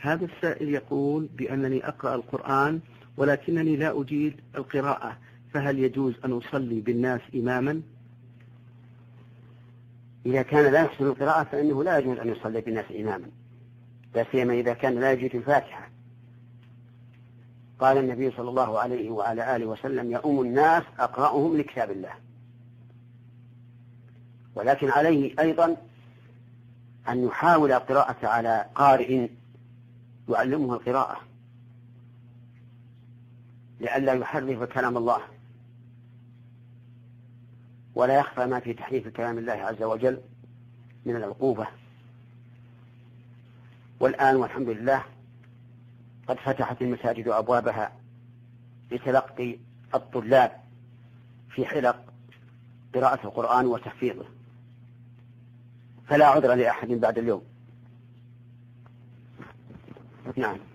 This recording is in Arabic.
هذا السائل يقول بأنني أقرأ القرآن ولكنني لا أجيد القراءة، فهل يجوز أن أصلي بالناس إماما؟ إذا كان لا يحسن القراءة فإنه لا يجوز أن يصلي بالناس إماما، لا سيما إذا كان لا يجيد الفاتحة. قال النبي صلى الله عليه وعلى آله وسلم: يؤم الناس أقرأهم لكتاب الله. ولكن عليه أيضا أن يحاول القراءة على قارئ يعلمه القراءة لئلا يحرف كلام الله، ولا يخفى ما في تحريف كلام الله عز وجل من العقوبة. والآن والحمد لله قد فتحت المساجد أبوابها لتلقي الطلاب في حلق قراءة القرآن وتحفيظه، فلا عذر لأحد بعد اليوم. نعم.